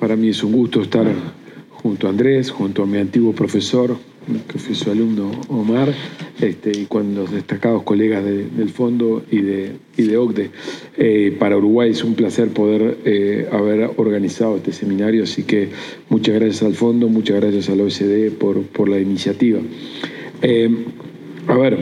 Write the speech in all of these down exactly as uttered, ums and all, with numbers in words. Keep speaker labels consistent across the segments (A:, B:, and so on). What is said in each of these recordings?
A: Para mí es un gusto estar junto a Andrés, junto a mi antiguo profesor, que fue su alumno Omar, este, y con los destacados colegas de, del Fondo y de, y de OCDE. Eh, para Uruguay es un placer poder eh, haber organizado este seminario, así que muchas gracias al Fondo, muchas gracias al O E C D por, por la iniciativa. Eh, a ver,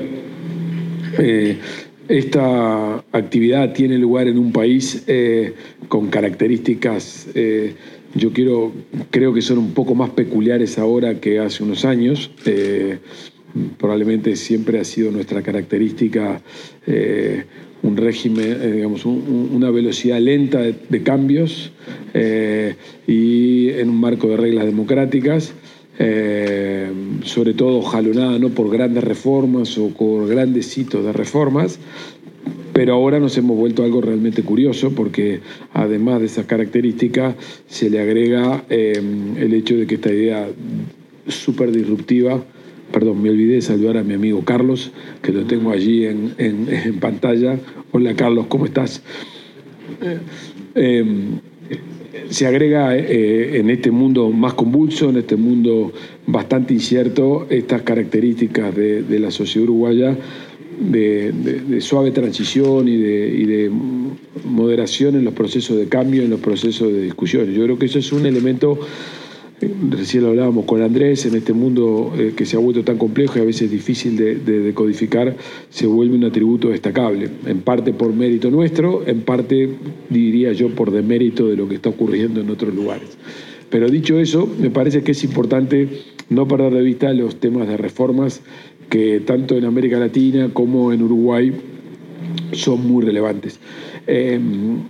A: eh, esta actividad tiene lugar en un país eh, con características, eh, yo quiero, creo que son un poco más peculiares ahora que hace unos años. Eh, probablemente siempre ha sido nuestra característica eh, un régimen, eh, digamos, un, una velocidad lenta de, de cambios eh, y en un marco de reglas democráticas. Eh, sobre todo jalonada no por grandes reformas o por grandes hitos de reformas, pero ahora nos hemos vuelto algo realmente curioso porque además de esa característica se le agrega eh, el hecho de que esta idea súper disruptiva, perdón, me olvidé de saludar a mi amigo Carlos, que lo tengo allí en, en, en pantalla. Hola Carlos, ¿cómo estás? Eh, eh, se agrega eh, en este mundo más convulso, en este mundo bastante incierto, estas características de, de la sociedad uruguaya de, de, de suave transición y de, y de moderación en los procesos de cambio, en los procesos de discusión. Yo creo que eso es un elemento, recién lo hablábamos con Andrés, en este mundo eh, que se ha vuelto tan complejo y a veces difícil de, de decodificar, se vuelve un atributo destacable, en parte por mérito nuestro, en parte, diría yo, por demérito de lo que está ocurriendo en otros lugares. Pero dicho eso, me parece que es importante no perder de vista los temas de reformas que tanto en América Latina como en Uruguay son muy relevantes. Eh,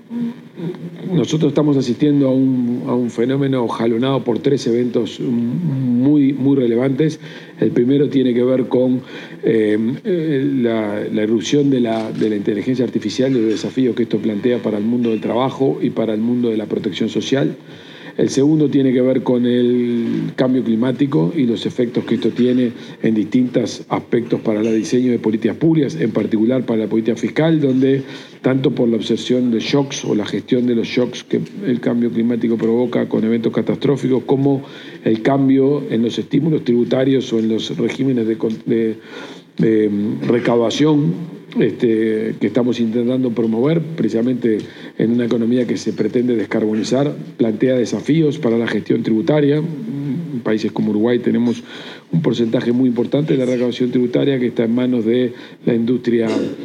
A: nosotros estamos asistiendo a un, a un fenómeno jalonado por tres eventos muy, muy relevantes. El primero tiene que ver con eh, la, la irrupción de la, de la inteligencia artificial y los desafíos que esto plantea para el mundo del trabajo y para el mundo de la protección social. El segundo tiene que ver con el cambio climático y los efectos que esto tiene en distintos aspectos para el diseño de políticas públicas, en particular para la política fiscal, donde tanto por la observación de shocks o la gestión de los shocks que el cambio climático provoca con eventos catastróficos, como el cambio en los estímulos tributarios o en los regímenes de, de, de recaudación Este, que estamos intentando promover precisamente en una economía que se pretende descarbonizar, plantea desafíos para la gestión tributaria. En países como Uruguay tenemos un porcentaje muy importante de la recaudación tributaria que está en manos de la industria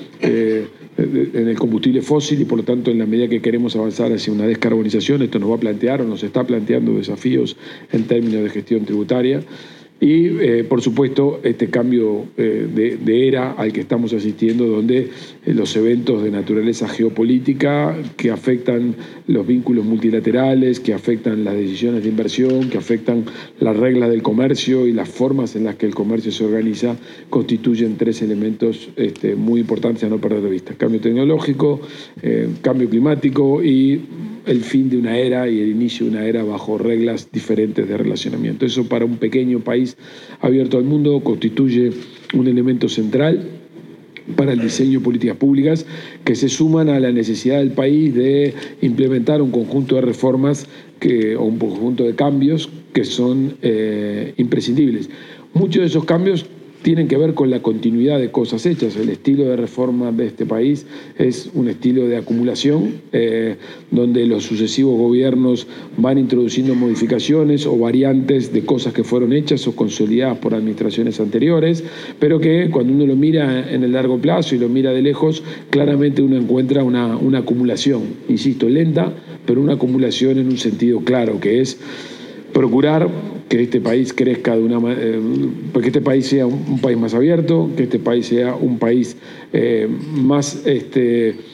A: eh, en el combustible fósil y por lo tanto en la medida que queremos avanzar hacia una descarbonización esto nos va a plantear o nos está planteando desafíos en términos de gestión tributaria. Y, eh, por supuesto, este cambio eh, de, de era al que estamos asistiendo, donde eh, los eventos de naturaleza geopolítica que afectan los vínculos multilaterales, que afectan las decisiones de inversión, que afectan las reglas del comercio y las formas en las que el comercio se organiza, constituyen tres elementos este, muy importantes a no perder de vista. Cambio tecnológico, eh, cambio climático y el fin de una era y el inicio de una era bajo reglas diferentes de relacionamiento. Eso para un pequeño país abierto al mundo constituye un elemento central para el diseño de políticas públicas que se suman a la necesidad del país de implementar un conjunto de reformas que, o un conjunto de cambios que son eh, imprescindibles. Muchos de esos cambios tienen que ver con la continuidad de cosas hechas. El estilo de reforma de este país es un estilo de acumulación, eh, donde los sucesivos gobiernos van introduciendo modificaciones o variantes de cosas que fueron hechas o consolidadas por administraciones anteriores, pero que cuando uno lo mira en el largo plazo y lo mira de lejos, claramente uno encuentra una, una acumulación, insisto, lenta, pero una acumulación en un sentido claro, que es procurar que este país crezca de una eh, que este país sea un, un país más abierto, que este país sea un país eh, más este eh,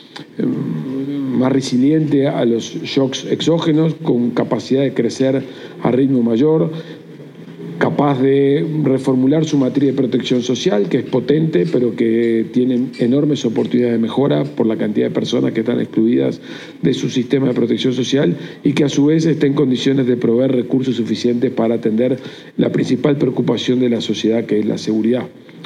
A: más resiliente a los shocks exógenos, con capacidad de crecer a ritmo mayor, capaz de reformular su materia de protección social, que es potente, pero que tiene enormes oportunidades de mejora por la cantidad de personas que están excluidas de su sistema de protección social y que a su vez está en condiciones de proveer recursos suficientes para atender la principal preocupación de la sociedad, que es la seguridad.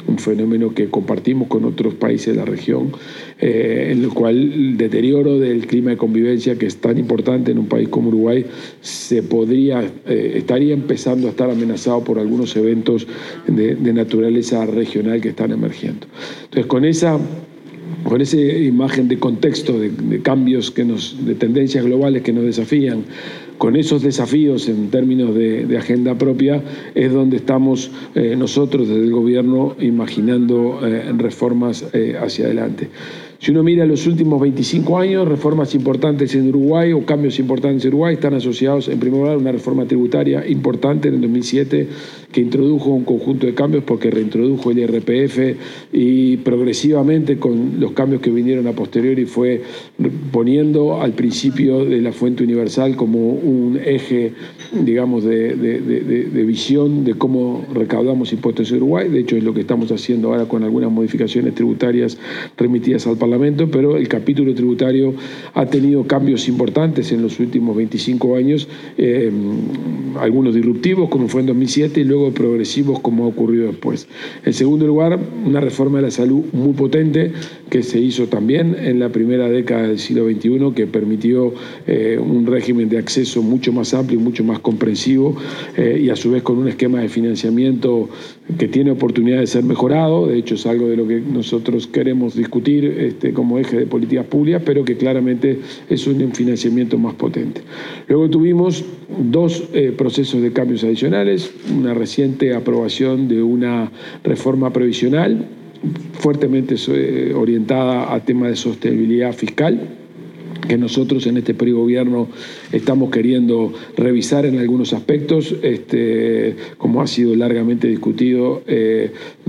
A: un fenómeno que compartimos con otros países de la región, eh, en el cual el deterioro del clima de convivencia, que es tan importante en un país como Uruguay, se podría, eh, estaría empezando a estar amenazado por algunos eventos de, de naturaleza regional que están emergiendo. Entonces, con esa con esa imagen de contexto, de, de cambios, que nos, de tendencias globales que nos desafían, con esos desafíos en términos de, de agenda propia, es donde estamos eh, nosotros desde el gobierno imaginando eh, reformas eh, hacia adelante. Si uno mira los últimos veinticinco años, reformas importantes en Uruguay o cambios importantes en Uruguay están asociados, en primer lugar, a una reforma tributaria importante en el dos mil siete que introdujo un conjunto de cambios porque reintrodujo el I R P F y progresivamente con los cambios que vinieron a posteriori fue poniendo al principio de la fuente universal como un eje, digamos, de, de, de, de visión de cómo recaudamos impuestos en Uruguay. De hecho, es lo que estamos haciendo ahora con algunas modificaciones tributarias remitidas al Parlamento, pero el capítulo tributario ha tenido cambios importantes en los últimos veinticinco años, eh, algunos disruptivos como fue en dos mil siete y luego progresivos como ha ocurrido después. En segundo lugar, una reforma de la salud muy potente que se hizo también en la primera década del siglo veintiuno, que permitió eh, un régimen de acceso mucho más amplio y mucho más comprensivo, eh, y a su vez con un esquema de financiamiento que tiene oportunidad de ser mejorado. De hecho, es algo de lo que nosotros queremos discutir este, como eje de políticas públicas, pero que claramente es un financiamiento más potente. Luego tuvimos dos eh, procesos de cambios adicionales, una reciente aprobación de una reforma previsional fuertemente eh, orientada a temas de sostenibilidad fiscal, que nosotros en este periodo de gobierno estamos queriendo revisar en algunos aspectos, este, como ha sido largamente discutido eh,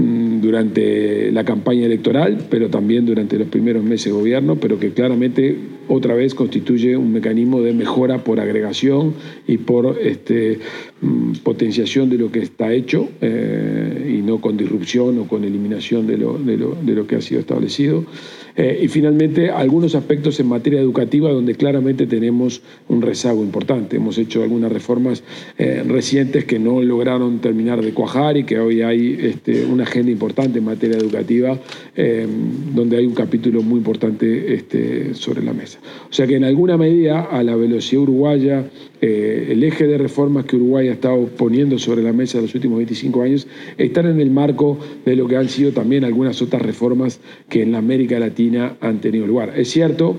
A: durante la campaña electoral, pero también durante los primeros meses de gobierno, pero que claramente otra vez constituye un mecanismo de mejora por agregación y por este, potenciación de lo que está hecho eh, y no con disrupción o con eliminación de lo, de lo, de lo que ha sido establecido. Eh, y finalmente, algunos aspectos en materia educativa donde claramente tenemos un rezago importante. Hemos hecho algunas reformas eh, recientes que no lograron terminar de cuajar y que hoy hay este, una agenda importante en materia educativa eh, donde hay un capítulo muy importante este, sobre la mesa. O sea que en alguna medida a la velocidad uruguaya, eh, el eje de reformas que Uruguay ha estado poniendo sobre la mesa en los últimos veinticinco años están en el marco de lo que han sido también algunas otras reformas que en la América Latina han tenido lugar. Es cierto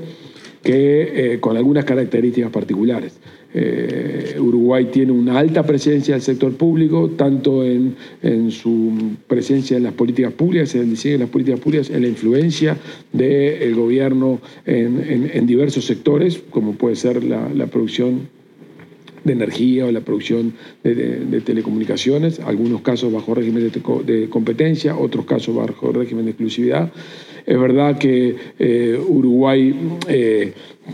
A: que eh, con algunas características particulares. Eh, Uruguay tiene una alta presencia del sector público, tanto en, en su presencia en las políticas públicas, en el diseño de las políticas públicas, en la influencia del gobierno en, en, en diversos sectores, como puede ser la, la producción de energía o la producción de, de, de telecomunicaciones, algunos casos bajo régimen de, de competencia, otros casos bajo régimen de exclusividad. Es verdad que eh, Uruguay eh,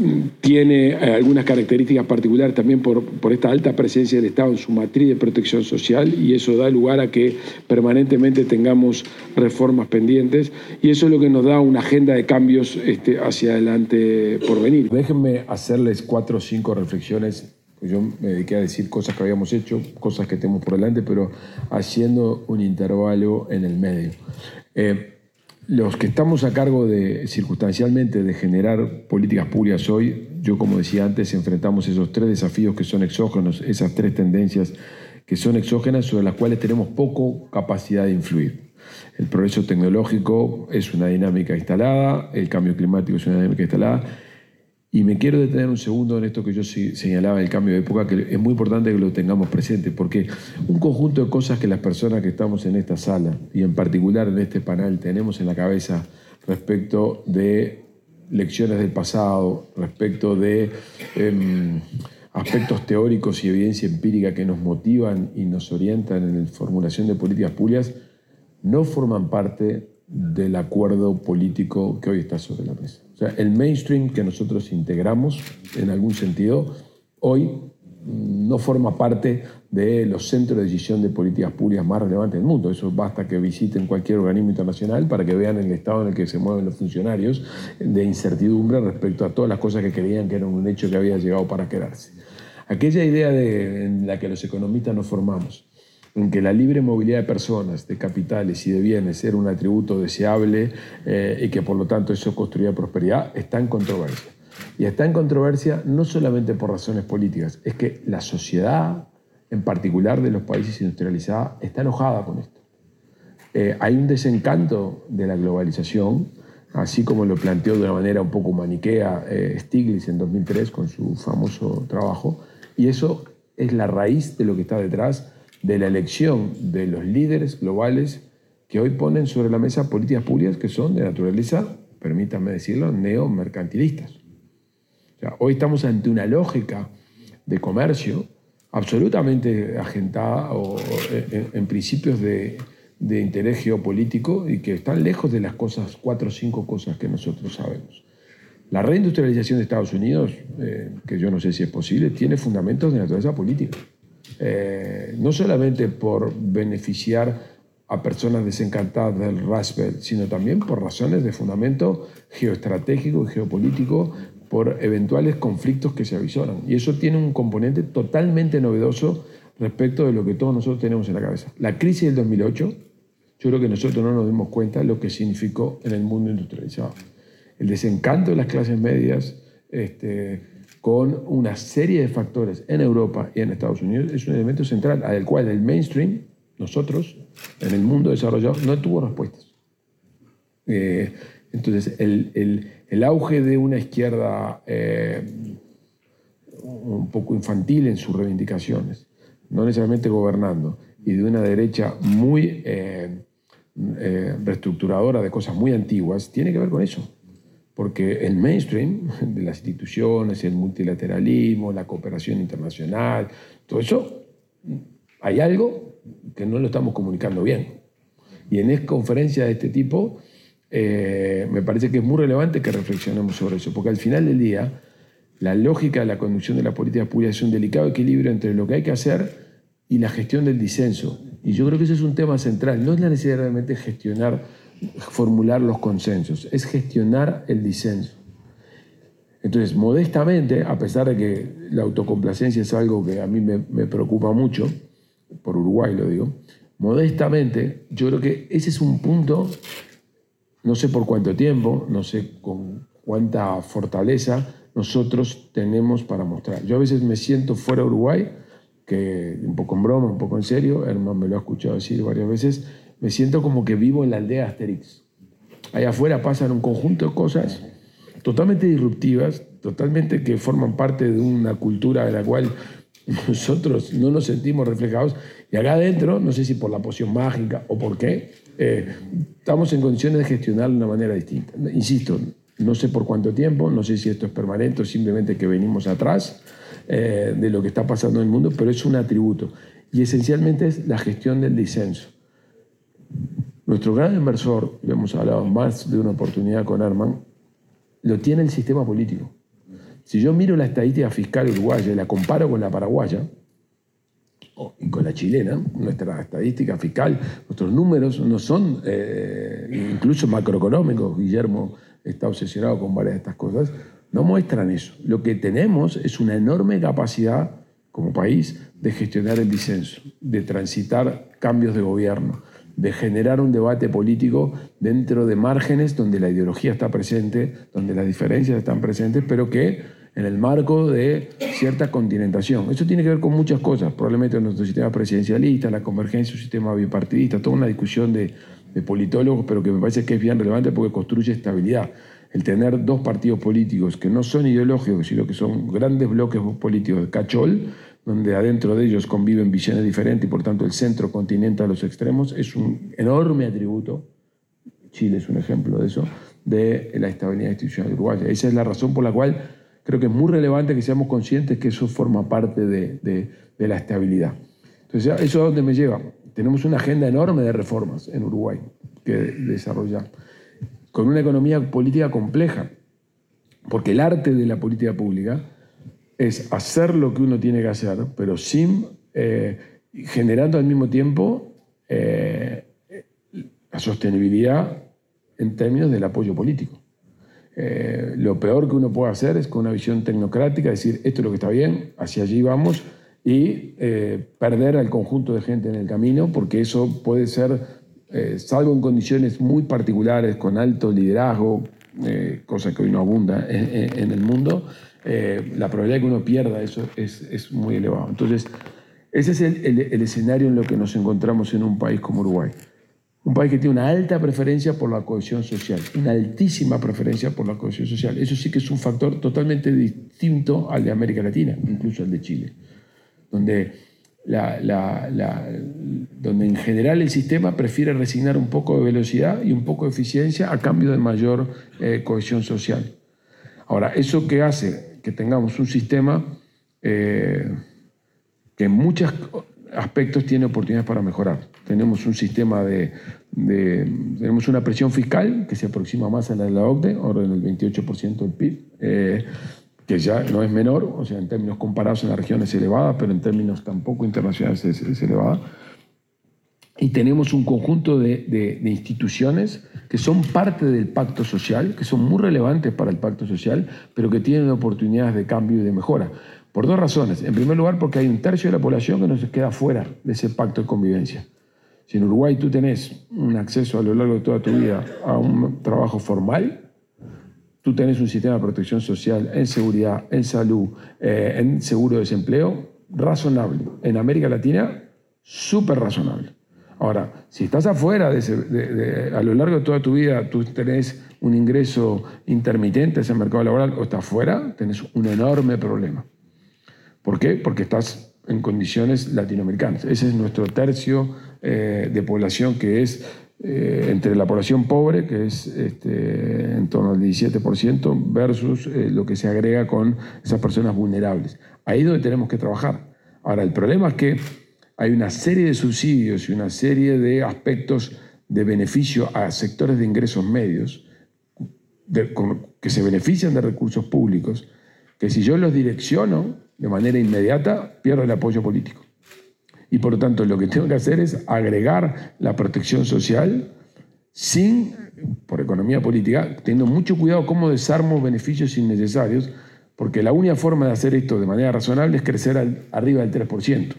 A: tiene algunas características particulares también por, por esta alta presencia del Estado en su matriz de protección social, y eso da lugar a que permanentemente tengamos reformas pendientes, y eso es lo que nos da una agenda de cambios este, hacia adelante por venir. Déjenme hacerles cuatro o cinco reflexiones. Yo me dediqué a decir cosas que habíamos hecho, cosas que tenemos por delante, pero haciendo un intervalo en el medio. Eh, los que estamos a cargo de, circunstancialmente, de generar políticas públicas hoy, yo como decía antes, enfrentamos esos tres desafíos que son exógenos, esas tres tendencias que son exógenas sobre las cuales tenemos poco capacidad de influir. El progreso tecnológico es una dinámica instalada, el cambio climático es una dinámica instalada. Y me quiero detener un segundo en esto que yo señalaba del cambio de época, que es muy importante que lo tengamos presente, porque un conjunto de cosas que las personas que estamos en esta sala, y en particular en este panel, tenemos en la cabeza respecto de lecciones del pasado, respecto de eh, aspectos teóricos y evidencia empírica que nos motivan y nos orientan en la formulación de políticas públicas, no forman parte del acuerdo político que hoy está sobre la mesa. O sea, el mainstream que nosotros integramos, en algún sentido, hoy no forma parte de los centros de decisión de políticas públicas más relevantes del mundo. Eso basta que visiten cualquier organismo internacional para que vean el estado en el que se mueven los funcionarios de incertidumbre respecto a todas las cosas que creían que eran un hecho que había llegado para quedarse. Aquella idea de, en la que los economistas nos formamos, en que la libre movilidad de personas, de capitales y de bienes era un atributo deseable eh, y que por lo tanto eso construía prosperidad, está en controversia. Y está en controversia no solamente por razones políticas, es que la sociedad, en particular de los países industrializados, está enojada con esto. Eh, hay un desencanto de la globalización, así como lo planteó de una manera un poco maniquea eh, Stiglitz en dos mil tres con su famoso trabajo, y eso es la raíz de lo que está detrás de la elección de los líderes globales que hoy ponen sobre la mesa políticas públicas que son de naturaleza, permítanme decirlo, neomercantilistas. O sea, hoy estamos ante una lógica de comercio absolutamente agentada o, o, en, en principios de, de interés geopolítico y que están lejos de las cosas, cuatro o cinco cosas que nosotros sabemos. La reindustrialización de Estados Unidos, eh, que yo no sé si es posible, tiene fundamentos de naturaleza política. Eh, no solamente por beneficiar a personas desencantadas del Rust Belt, sino también por razones de fundamento geoestratégico y geopolítico, por eventuales conflictos que se avisoran. Y eso tiene un componente totalmente novedoso respecto de lo que todos nosotros tenemos en la cabeza. La crisis del dos mil ocho, yo creo que nosotros no nos dimos cuenta de lo que significó en el mundo industrializado. El desencanto de las clases medias, este, con una serie de factores en Europa y en Estados Unidos, es un elemento central al cual el mainstream, nosotros, en el mundo desarrollado, no tuvo respuestas. Eh, entonces, el, el, el auge de una izquierda eh, un poco infantil en sus reivindicaciones, no necesariamente gobernando, y de una derecha muy eh, eh, reestructuradora de cosas muy antiguas, tiene que ver con eso. Porque el mainstream de las instituciones, el multilateralismo, la cooperación internacional, todo eso, hay algo que no lo estamos comunicando bien. Y en conferencias de este tipo, eh, me parece que es muy relevante que reflexionemos sobre eso, porque al final del día, la lógica de la conducción de la política pública es un delicado equilibrio entre lo que hay que hacer y la gestión del disenso. Y yo creo que ese es un tema central. No es necesariamente gestionar, formular los consensos, es gestionar el disenso. Entonces, modestamente, a pesar de que la autocomplacencia es algo que a mí me, me preocupa mucho, por Uruguay lo digo, modestamente, yo creo que ese es un punto, no sé por cuánto tiempo, no sé con cuánta fortaleza nosotros tenemos para mostrar. Yo a veces me siento fuera de Uruguay, que un poco en broma, un poco en serio, Herman me lo ha escuchado decir varias veces, me siento como que vivo en la aldea Asterix. Allá afuera pasan un conjunto de cosas totalmente disruptivas, totalmente que forman parte de una cultura de la cual nosotros no nos sentimos reflejados, y acá adentro, no sé si por la poción mágica o por qué, eh, estamos en condiciones de gestionar de una manera distinta. Insisto, no sé por cuánto tiempo, no sé si esto es permanente o simplemente que venimos atrás eh, de lo que está pasando en el mundo, pero es un atributo. Y esencialmente es la gestión del disenso. Nuestro gran inversor, lo hemos hablado más de una oportunidad con Herman, lo tiene el sistema político. Si yo miro la estadística fiscal uruguaya y la comparo con la paraguaya y con la chilena, nuestra estadística fiscal, nuestros números no son eh, incluso macroeconómicos. Guillermo está obsesionado con varias de estas cosas, no muestran eso. Lo que tenemos es una enorme capacidad como país de gestionar el disenso, de transitar cambios de gobierno, de generar un debate político dentro de márgenes donde la ideología está presente, donde las diferencias están presentes, pero que en el marco de cierta continentación. Eso tiene que ver con muchas cosas, probablemente nuestro sistema presidencialista, la convergencia de un sistema bipartidista, toda una discusión de, de politólogos, pero que me parece que es bien relevante porque construye estabilidad. El tener dos partidos políticos que no son ideológicos, sino que son grandes bloques políticos de cachol, donde adentro de ellos conviven visiones diferentes y por tanto el centro continenta a los extremos, es un enorme atributo, Chile es un ejemplo de eso, de la estabilidad institucional uruguaya. Esa es la razón por la cual creo que es muy relevante que seamos conscientes que eso forma parte de, de, de la estabilidad. Entonces, ¿eso a dónde me lleva? Tenemos una agenda enorme de reformas en Uruguay que desarrollar, con una economía política compleja, porque el arte de la política pública es hacer lo que uno tiene que hacer, pero sin eh, generando al mismo tiempo eh, la sostenibilidad en términos del apoyo político. Eh, lo peor que uno puede hacer es con una visión tecnocrática decir esto es lo que está bien, hacia allí vamos, y eh, perder al conjunto de gente en el camino, porque eso puede ser, eh, salvo en condiciones muy particulares, con alto liderazgo, eh, cosa que hoy no abunda en, en el mundo, eh, la probabilidad de que uno pierda eso es, es muy elevada. Entonces, ese es el, el, el escenario en lo que nos encontramos en un país como Uruguay. Un país que tiene una alta preferencia por la cohesión social, una altísima preferencia por la cohesión social. Eso sí que es un factor totalmente distinto al de América Latina, incluso al de Chile, donde, la, la, la, donde en general el sistema prefiere resignar un poco de velocidad y un poco de eficiencia a cambio de mayor eh, cohesión social. Ahora, ¿eso qué hace? Que tengamos un sistema eh, que en muchos aspectos tiene oportunidades para mejorar. Tenemos un sistema de, de... Tenemos una presión fiscal que se aproxima más a la de la O C D E, ahora en el veintiocho por ciento del P I B, eh, que ya no es menor, o sea, en términos comparados en la región es elevada, pero en términos tampoco internacionales es, es elevada. Y tenemos un conjunto de, de, de instituciones que son parte del pacto social, que son muy relevantes para el pacto social, pero que tienen oportunidades de cambio y de mejora. Por dos razones. En primer lugar, porque hay un tercio de la población que nos queda fuera de ese pacto de convivencia. Si en Uruguay tú tenés un acceso a lo largo de toda tu vida a un trabajo formal, tú tenés un sistema de protección social en seguridad, en salud, eh, en seguro de desempleo, razonable. En América Latina, súper razonable. Ahora, si estás afuera, de ese, de, de, a lo largo de toda tu vida, tú tenés un ingreso intermitente a ese mercado laboral o estás fuera, tenés un enorme problema. ¿Por qué? Porque estás en condiciones latinoamericanas. Ese es nuestro tercio eh, de población, que es eh, entre la población pobre, que es este, en torno al diecisiete por ciento, versus eh, lo que se agrega con esas personas vulnerables. Ahí es donde tenemos que trabajar. Ahora, el problema es que hay una serie de subsidios y una serie de aspectos de beneficio a sectores de ingresos medios de, con, que se benefician de recursos públicos, que si yo los direcciono de manera inmediata, pierdo el apoyo político. Y por lo tanto, lo que tengo que hacer es agregar la protección social sin, por economía política, teniendo mucho cuidado cómo desarmo beneficios innecesarios, porque la única forma de hacer esto de manera razonable es crecer al, arriba del tres por ciento.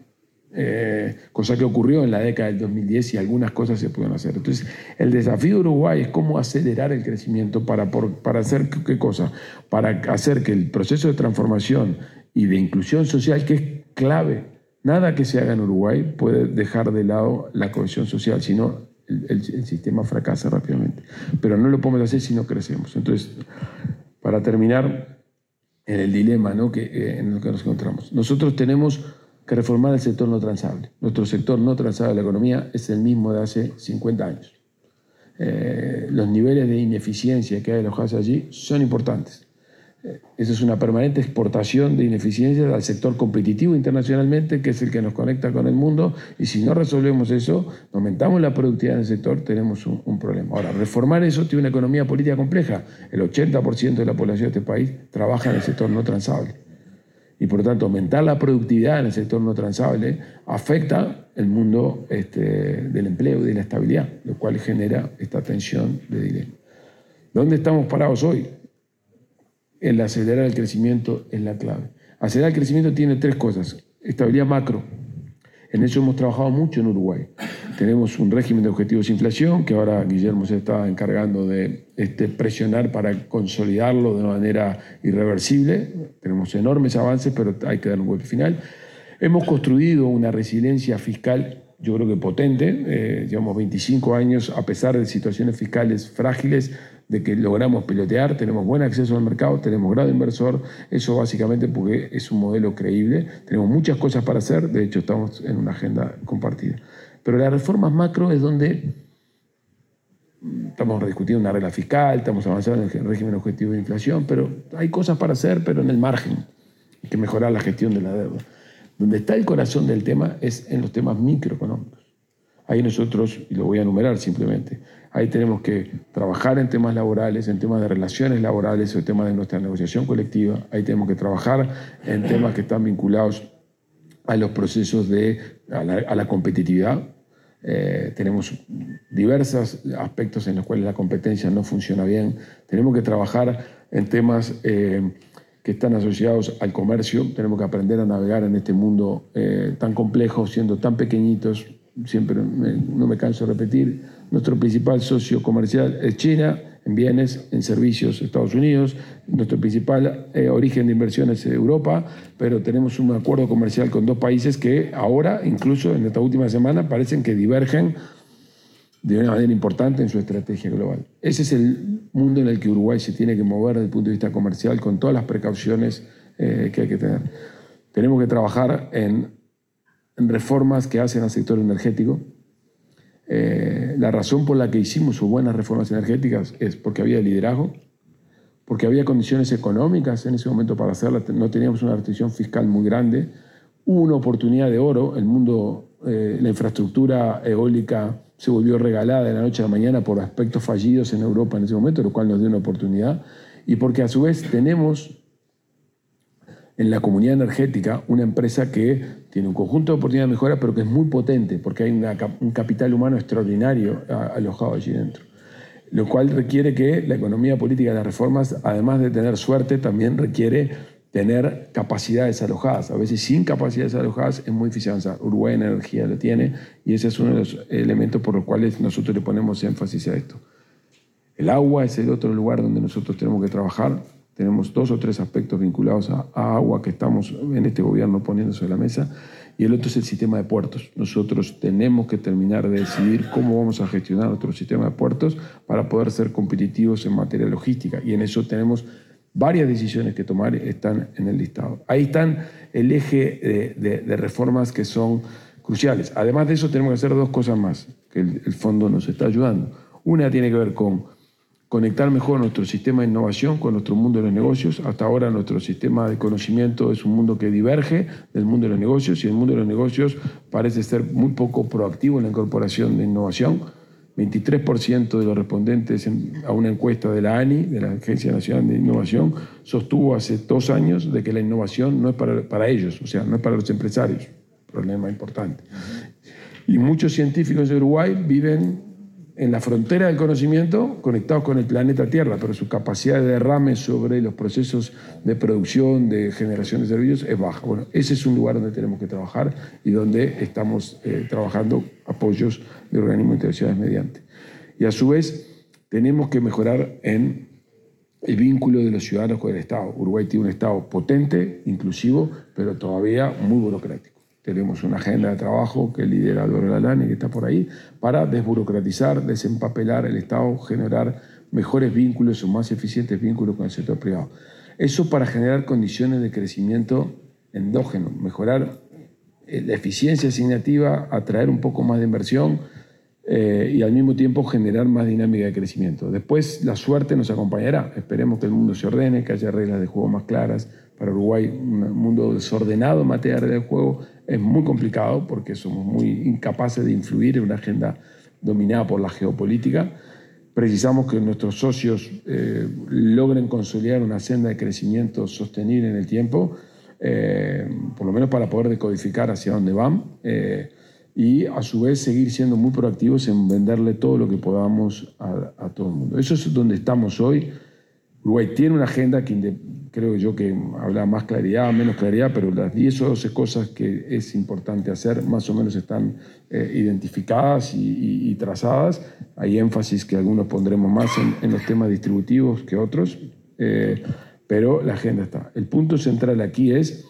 A: Eh, cosa que ocurrió en la década del dos mil diez y algunas cosas se pueden hacer. Entonces, el desafío de Uruguay es cómo acelerar el crecimiento para, por, para hacer qué cosa, para hacer que el proceso de transformación y de inclusión social, que es clave, nada que se haga en Uruguay puede dejar de lado la cohesión social, sino el, el, el sistema fracasa rápidamente. Pero no lo podemos hacer si no crecemos. Entonces, para terminar, en el dilema, ¿no?, que, eh, en el que nos encontramos, nosotros tenemos que reformar el sector no transable. Nuestro sector no transable de la economía es el mismo de hace cincuenta años. Eh, los niveles de ineficiencia que hay alojados allí son importantes. Eh, esa es una permanente exportación de ineficiencias al sector competitivo internacionalmente, que es el que nos conecta con el mundo, y si no resolvemos eso, aumentamos la productividad del sector, tenemos un, un problema. Ahora, reformar eso tiene una economía política compleja. El ochenta por ciento de la población de este país trabaja en el sector no transable. Y por lo tanto, aumentar la productividad en el sector no transable afecta el mundo este, del empleo y de la estabilidad, lo cual genera esta tensión de dilema. ¿Dónde estamos parados hoy? El acelerar el crecimiento es la clave. Acelerar el crecimiento tiene tres cosas. Estabilidad macro. En eso hemos trabajado mucho en Uruguay. Tenemos un régimen de objetivos de inflación que ahora Guillermo se está encargando de este, presionar para consolidarlo de una manera irreversible. Tenemos enormes avances, pero hay que dar un golpe final. Hemos construido una resiliencia fiscal, yo creo que potente. Eh, llevamos veinticinco años, a pesar de situaciones fiscales frágiles, de que logramos pilotear, tenemos buen acceso al mercado, tenemos grado inversor, eso básicamente porque es un modelo creíble, tenemos muchas cosas para hacer, de hecho estamos en una agenda compartida. Pero las reformas macro es donde estamos discutiendo una regla fiscal, estamos avanzando en el régimen objetivo de inflación, pero hay cosas para hacer, pero en el margen. Hay que mejorar la gestión de la deuda. Donde está el corazón del tema es en los temas microeconómicos. Ahí nosotros, y lo voy a enumerar simplemente, ahí tenemos que trabajar en temas laborales, en temas de relaciones laborales, en temas de nuestra negociación colectiva. Ahí tenemos que trabajar en temas que están vinculados a los procesos de a la, a la competitividad. Eh, tenemos diversos aspectos en los cuales la competencia no funciona bien. Tenemos que trabajar en temas eh, que están asociados al comercio. Tenemos que aprender a navegar en este mundo eh, tan complejo, siendo tan pequeñitos. Siempre me, no me canso de repetir, nuestro principal socio comercial es China, en bienes, en servicios, Estados Unidos. Nuestro principal eh, origen de inversión es Europa, pero tenemos un acuerdo comercial con dos países que ahora, incluso en esta última semana, parecen que divergen de una manera importante en su estrategia global. Ese es el mundo en el que Uruguay se tiene que mover desde el punto de vista comercial con todas las precauciones eh, que hay que tener. Tenemos que trabajar en, en reformas que hacen al sector energético. Eh, la razón por la que hicimos sus buenas reformas energéticas es porque había liderazgo, porque había condiciones económicas en ese momento para hacerlas, no teníamos una restricción fiscal muy grande, hubo una oportunidad de oro, el mundo, eh, la infraestructura eólica se volvió regalada de la noche a la mañana por aspectos fallidos en Europa en ese momento, lo cual nos dio una oportunidad, y porque a su vez tenemos en la comunidad energética una empresa que tiene un conjunto de oportunidades de mejora, pero que es muy potente, porque hay una, un capital humano extraordinario alojado allí dentro. Lo cual requiere que la economía política de las reformas, además de tener suerte, también requiere tener capacidades alojadas. A veces sin capacidades alojadas es muy difícil avanzar. Uruguay en energía lo tiene y ese es uno de los elementos por los cuales nosotros le ponemos énfasis a esto. El agua es el otro lugar donde nosotros tenemos que trabajar. Tenemos dos o tres aspectos vinculados a, a agua que estamos en este gobierno poniendo sobre la mesa, y el otro es el sistema de puertos. Nosotros tenemos que terminar de decidir cómo vamos a gestionar nuestro sistema de puertos para poder ser competitivos en materia logística, y en eso tenemos varias decisiones que tomar, están en el listado. Ahí están el eje de, de, de reformas que son cruciales. Además de eso tenemos que hacer dos cosas más que el, el fondo nos está ayudando. Una tiene que ver con conectar mejor nuestro sistema de innovación con nuestro mundo de los negocios. Hasta ahora nuestro sistema de conocimiento es un mundo que diverge del mundo de los negocios, y el mundo de los negocios parece ser muy poco proactivo en la incorporación de innovación. veintitrés por ciento de los respondentes en, a una encuesta de la A N I, de la Agencia Nacional de Innovación, sostuvo hace dos años de que la innovación no es para, para ellos, o sea, no es para los empresarios. Problema importante. Y muchos científicos de Uruguay viven en la frontera del conocimiento, conectados con el planeta Tierra, pero su capacidad de derrame sobre los procesos de producción, de generación de servicios, es baja. Bueno, ese es un lugar donde tenemos que trabajar y donde estamos eh, trabajando apoyos de organismos internacionales mediante. Y a su vez, tenemos que mejorar en el vínculo de los ciudadanos con el Estado. Uruguay tiene un Estado potente, inclusivo, pero todavía muy burocrático. Tenemos una agenda de trabajo que lidera Álvaro Lalani, que está por ahí, para desburocratizar, desempapelar el Estado, generar mejores vínculos o más eficientes vínculos con el sector privado. Eso para generar condiciones de crecimiento endógeno, mejorar la eficiencia asignativa, atraer un poco más de inversión eh, y al mismo tiempo generar más dinámica de crecimiento. Después la suerte nos acompañará. Esperemos que el mundo se ordene, que haya reglas de juego más claras. Para Uruguay, un mundo desordenado en materia de reglas de juego es muy complicado porque somos muy incapaces de influir en una agenda dominada por la geopolítica. Precisamos que nuestros socios eh, logren consolidar una senda de crecimiento sostenible en el tiempo, eh, por lo menos para poder decodificar hacia dónde van, eh, y a su vez seguir siendo muy proactivos en venderle todo lo que podamos a, a todo el mundo. Eso es donde estamos hoy. Uruguay tiene una agenda que creo yo que habla más claridad, menos claridad, pero las diez o doce cosas que es importante hacer más o menos están eh, identificadas y, y, y trazadas. Hay énfasis que algunos pondremos más en, en los temas distributivos que otros, eh, pero la agenda está. El punto central aquí es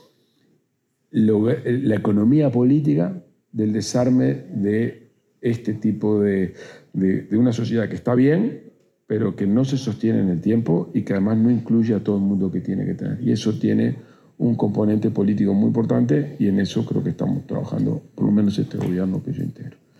A: lo, la economía política del desarme de este tipo de, de, de una sociedad que está bien, pero que no se sostiene en el tiempo y que además no incluye a todo el mundo que tiene que tener. Y eso tiene un componente político muy importante, y en eso creo que estamos trabajando, por lo menos este gobierno que yo integro.